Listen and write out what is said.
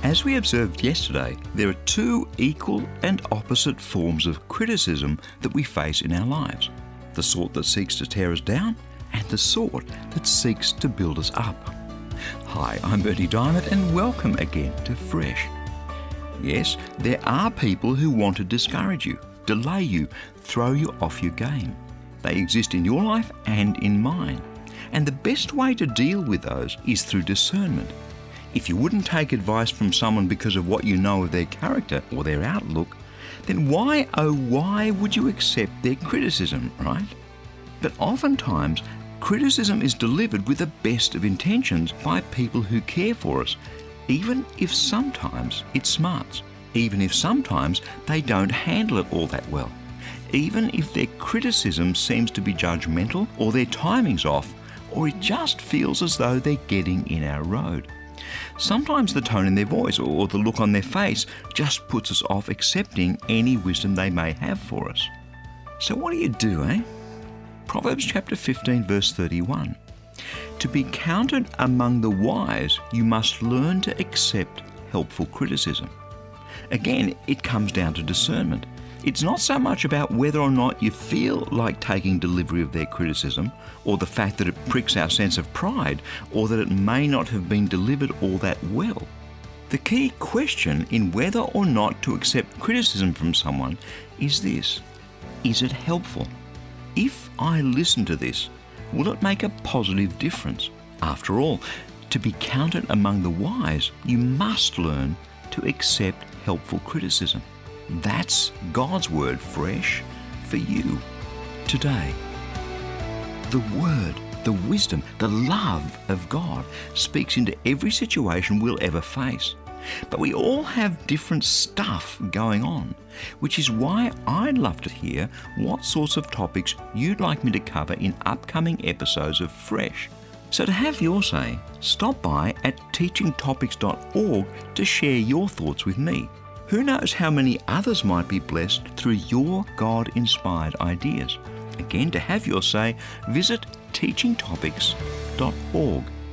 As we observed yesterday, there are two equal and opposite forms of criticism that we face in our lives. The sort that seeks to tear us down and the sort that seeks to build us up. Hi, I'm Bertie Diamond and welcome again to Fresh. Yes, there are people who want to discourage you, delay you, throw you off your game. They exist in your life and in mine. And the best way to deal with those is through discernment. If you wouldn't take advice from someone because of what you know of their character or their outlook, then why, oh why, would you accept their criticism, right? But oftentimes, criticism is delivered with the best of intentions by people who care for us, even if sometimes it smarts, even if sometimes they don't handle it all that well, even if their criticism seems to be judgmental or their timing's off, or it just feels as though they're getting in our road. Sometimes the tone in their voice or the look on their face just puts us off accepting any wisdom they may have for us. So what do, eh? Proverbs chapter 15 verse 31. To be counted among the wise, you must learn to accept helpful criticism. Again, it comes down to discernment. It's not so much about whether or not you feel like taking delivery of their criticism, or the fact that it pricks our sense of pride, or that it may not have been delivered all that well. The key question in whether or not to accept criticism from someone is this: is it helpful? If I listen to this, will it make a positive difference? After all, to be counted among the wise, you must learn to accept helpful criticism. That's God's word fresh for you today. The word, the wisdom, the love of God speaks into every situation we'll ever face. But we all have different stuff going on, which is why I'd love to hear what sorts of topics you'd like me to cover in upcoming episodes of Fresh. So to have your say, stop by at teachingtopics.org to share your thoughts with me. Who knows how many others might be blessed through your God-inspired ideas? Again, to have your say, visit teachingtopics.org.